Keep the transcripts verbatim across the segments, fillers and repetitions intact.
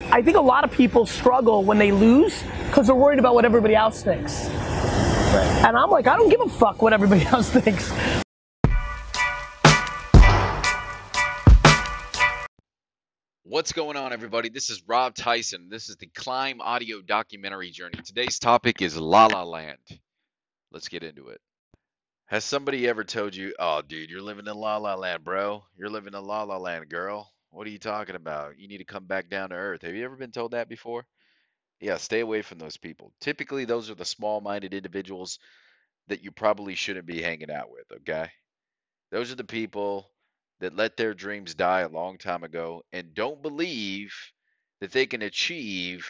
I think a lot of people struggle when they lose because they're worried about what everybody else thinks. Right. And I'm like, I don't give a fuck what everybody else thinks. What's going on, everybody? This is Rob Tyson. This is the Climb audio documentary journey. Today's topic is La La Land. Let's get into it. Has somebody ever told you, oh, dude, you're living in La La Land, bro? You're living in La La Land, girl. What are you talking about? You need to come back down to earth. Have you ever been told that before? Yeah, stay away from those people. Typically, those are the small-minded individuals that you probably shouldn't be hanging out with, okay? Those are the people that let their dreams die a long time ago and don't believe that they can achieve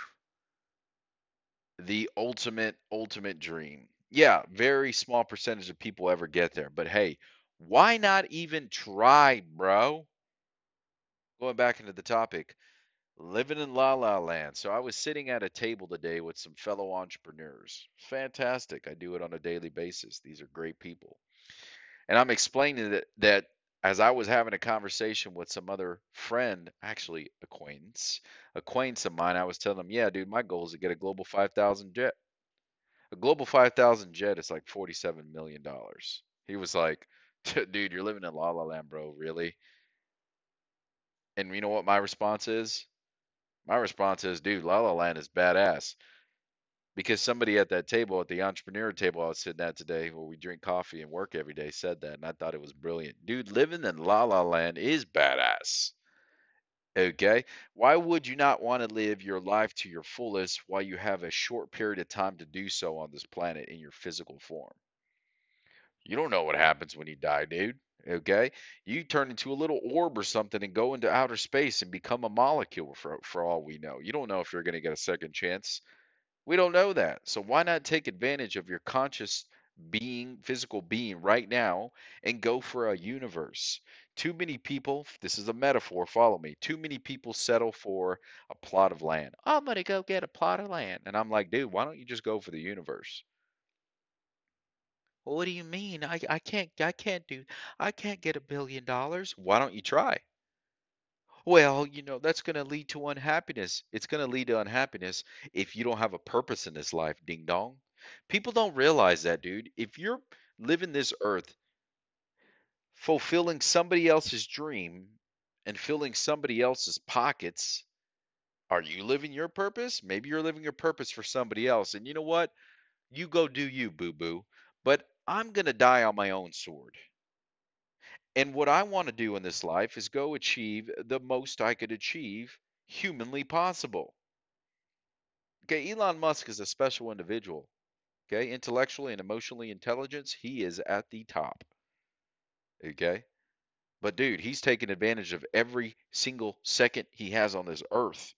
the ultimate, ultimate dream. Yeah, very small percentage of people ever get there. But hey, why not even try, bro? Going back into the topic, living in La La Land. So I was sitting at a table today with some fellow entrepreneurs. Fantastic. I do it on a daily basis. These are great people. And I'm explaining that that as I was having a conversation with some other friend, actually acquaintance, acquaintance of mine, I was telling him, yeah, dude, my goal is to get a Global five thousand jet. A Global five thousand jet is like forty-seven million dollars. He was like, dude, you're living in La La Land, bro, really? And you know what my response is? My response is, dude, La La Land is badass. Because somebody at that table, at the entrepreneur table I was sitting at today, where we drink coffee and work every day, said that, and I thought it was brilliant. Dude, living in La La Land is badass. Okay? Why would you not want to live your life to your fullest while you have a short period of time to do so on this planet in your physical form? You don't know what happens when you die, dude. Okay? You turn into a little orb or something and go into outer space and become a molecule for, for all we know. You don't know if you're going to get a second chance. We don't know that. So why not take advantage of your conscious being, physical being right now and go for a universe? Too many people, this is a metaphor, follow me. Too many people settle for a plot of land. I'm going to go get a plot of land. And I'm like, dude, why don't you just go for the universe? Well, what do you mean? I, I can't I can't do I can't get a billion dollars. Why don't you try? Well, you know, that's going to lead to unhappiness. It's going to lead to unhappiness if you don't have a purpose in this life, ding dong. People don't realize that, dude. If you're living this earth fulfilling somebody else's dream and filling somebody else's pockets, are you living your purpose? Maybe you're living your purpose for somebody else. And you know what? You go do you, boo boo. But I'm going to die on my own sword. And what I want to do in this life is go achieve the most I could achieve humanly possible. Okay, Elon Musk is a special individual. Okay, intellectually and emotionally intelligence, he is at the top. Okay, but dude, he's taking advantage of every single second he has on this earth.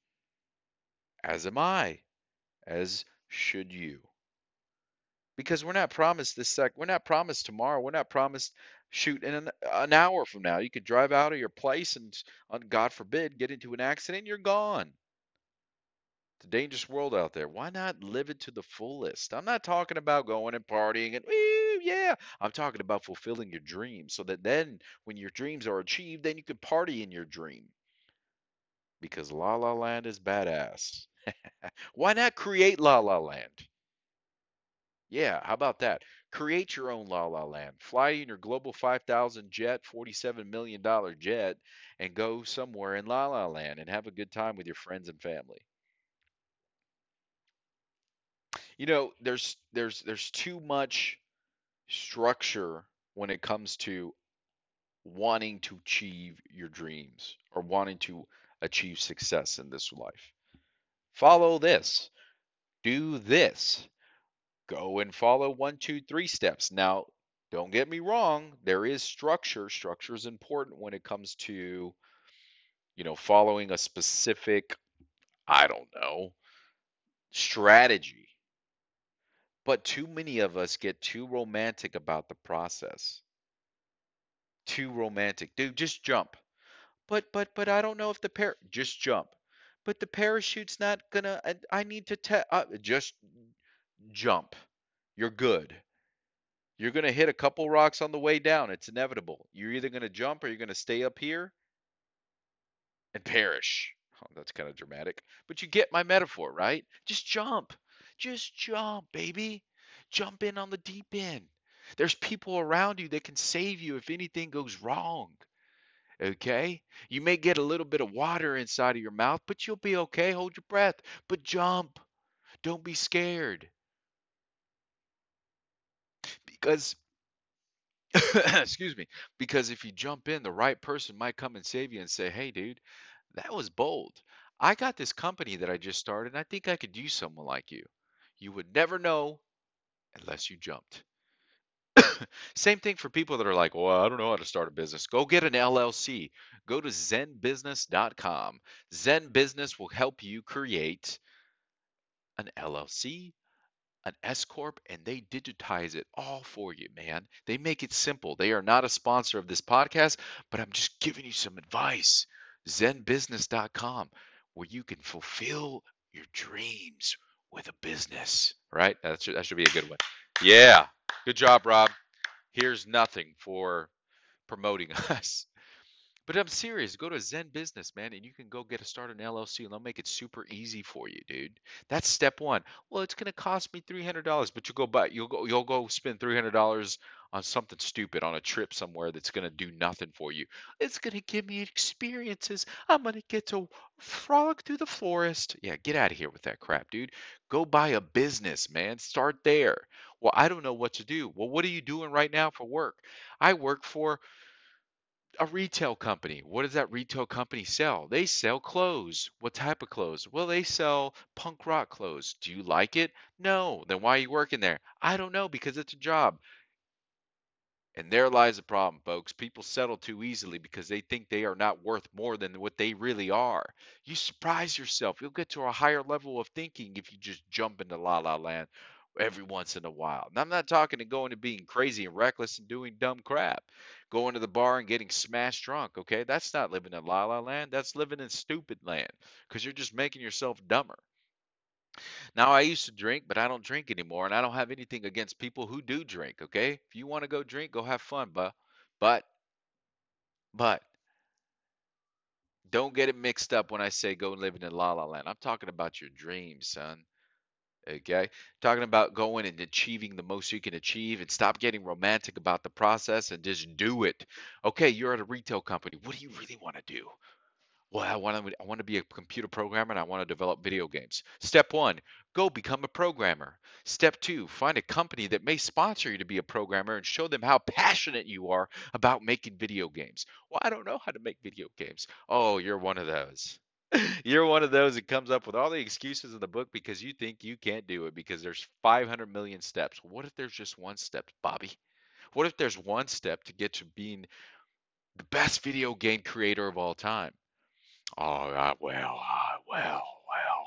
As am I, as should you. Because we're not promised this sec, we're not promised tomorrow, we're not promised shoot in an, an hour from now. You could drive out of your place and, on God forbid, get into an accident, you're gone. It's a dangerous world out there. Why not live it to the fullest? I'm not talking about going and partying and woo, yeah. I'm talking about fulfilling your dreams so that then when your dreams are achieved, then you can party in your dream. Because La La Land is badass. Why not create La La Land? Yeah, how about that? Create your own La La Land. Fly in your Global five thousand jet, forty-seven million dollars jet, and go somewhere in La La Land and have a good time with your friends and family. You know, there's there's there's too much structure when it comes to wanting to achieve your dreams or wanting to achieve success in this life. Follow this, do this, go and follow one, two, three steps. Now, don't get me wrong, there is structure. Structure is important when it comes to, you know, following a specific, I don't know, strategy. But too many of us get too romantic about the process. Too romantic. Dude, just jump. But but but I don't know if the par just jump. But the parachute's not gonna. I, I need to te uh, just jump. You're good. You're gonna hit a couple rocks on the way down. It's inevitable. You're either gonna jump or you're gonna stay up here and perish. Oh, that's kind of dramatic. But you get my metaphor, right? Just jump. Just jump, baby. Jump in on the deep end. There's people around you that can save you if anything goes wrong. Okay? You may get a little bit of water inside of your mouth, but you'll be okay. Hold your breath. But jump. Don't be scared. Because, excuse me, because if you jump in, the right person might come and save you and say, hey, dude, that was bold. I got this company that I just started, and I think I could use someone like you. You would never know unless you jumped. Same thing for people that are like, well, I don't know how to start a business. Go get an L L C. Go to zen business dot com. Zen Business will help you create an L L C, an S Corp, and they digitize it all for you, man. They make it simple. They are not a sponsor of this podcast, but I'm just giving you some advice. zen business dot com, where you can fulfill your dreams with a business, right? That should, that should be a good one. Yeah. Good job, Rob. Here's nothing for promoting us. But I'm serious. Go to Zen Business, man, and you can go get a start an L L C, and they'll make it super easy for you, dude. That's step one. Well, it's gonna cost me three hundred dollars, but you go buy, you'll go, you'll go spend three hundred dollars on something stupid, on a trip somewhere that's gonna do nothing for you. It's gonna give me experiences. I'm gonna get to frolic through the forest. Yeah, get out of here with that crap, dude. Go buy a business, man. Start there. Well, I don't know what to do. Well, what are you doing right now for work? I work for a retail company. What does that retail company sell? They sell clothes. What type of clothes? Well, they sell punk rock clothes. Do you like it? No. Then why are you working there? I don't know, because it's a job. And there lies the problem, folks. People settle too easily because they think they are not worth more than what they really are. You surprise yourself. You'll get to a higher level of thinking if you just jump into La La Land every once in a while. And I'm not talking to going to being crazy and reckless and doing dumb crap. Going to the bar and getting smashed drunk, okay? That's not living in La La Land. That's living in stupid land because you're just making yourself dumber. Now, I used to drink, but I don't drink anymore, and I don't have anything against people who do drink, okay? If you want to go drink, go have fun, but but but don't get it mixed up when I say go living in La La Land. I'm talking about your dreams, son. Okay? Talking about going and achieving the most you can achieve and stop getting romantic about the process and just do it. Okay, you're at a retail company. What do you really want to do? Well, I want to I want to be a computer programmer and I want to develop video games. Step one, go become a programmer. Step two, find a company that may sponsor you to be a programmer and show them how passionate you are about making video games. Well, I don't know how to make video games. Oh, you're one of those. You're one of those that comes up with all the excuses in the book because you think you can't do it because there's five hundred million steps. What if there's just one step, Bobby? What if there's one step to get to being the best video game creator of all time? Oh, uh, well, uh, well, well.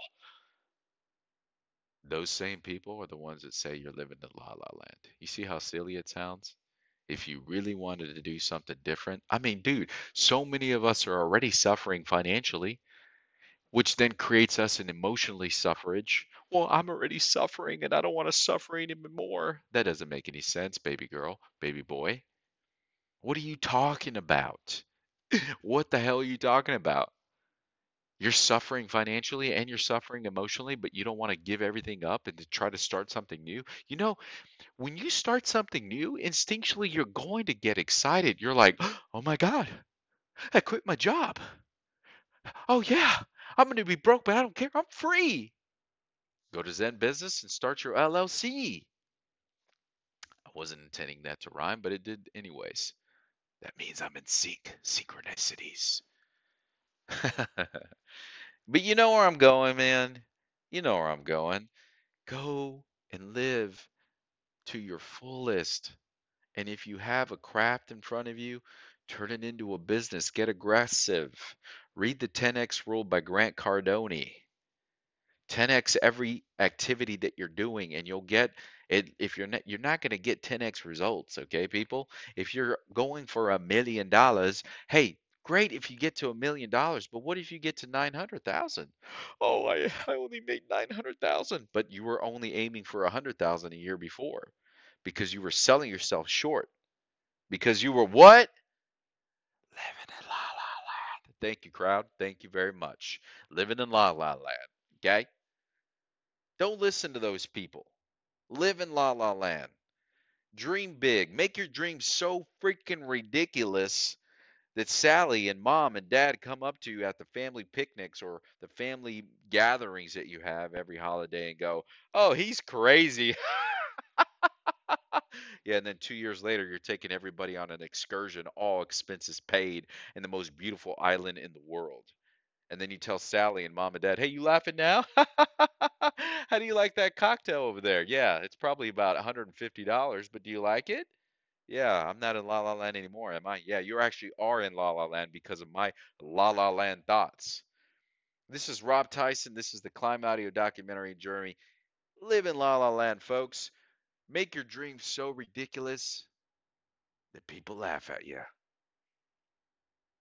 Those same people are the ones that say you're living in La La Land. You see how silly it sounds? If you really wanted to do something different, I mean, dude, so many of us are already suffering financially, which then creates us an emotionally suffrage. Well, I'm already suffering and I don't want to suffer anymore. That doesn't make any sense, baby girl, baby boy. What are you talking about? What the hell are you talking about? You're suffering financially and you're suffering emotionally, but you don't want to give everything up and to try to start something new. You know, when you start something new, instinctually you're going to get excited. You're like, oh my God, I quit my job. Oh yeah, I'm going to be broke, but I don't care. I'm free. Go to Zen Business and start your L L C. I wasn't intending that to rhyme, but it did anyways. That means I'm in sync, synchronicities. But you know where I'm going, man. You know where I'm going. Go and live to your fullest. And if you have a craft in front of you, turn it into a business. Get aggressive. Read the ten X Rule by Grant Cardone. ten X every activity that you're doing, and you'll get it. If you're not, you're not going to get ten X results, okay, people? If you're going for a million dollars, hey, great if you get to a million dollars, but what if you get to nine hundred thousand? Oh, I, I only made nine hundred thousand, but you were only aiming for a hundred thousand a year before because you were selling yourself short because you were what? Living in La La Land. Thank you, crowd. Thank you very much. Living in La La Land. Okay? Don't listen to those people. Live in La La Land. Dream big. Make your dreams so freaking ridiculous that Sally and mom and dad come up to you at the family picnics or the family gatherings that you have every holiday and go, "Oh, he's crazy." Yeah, and then two years later, you're taking everybody on an excursion, all expenses paid, in the most beautiful island in the world. And then you tell Sally and mom and dad, "Hey, you laughing now? How do you like that cocktail over there? Yeah, it's probably about one hundred fifty dollars, but do you like it?" Yeah, I'm not in La La Land anymore, am I? Yeah, you actually are in La La Land because of my La La Land thoughts. This is Rob Tyson. This is the Climb Audio documentary journey. Live in La La Land, folks. Make your dreams so ridiculous that people laugh at you.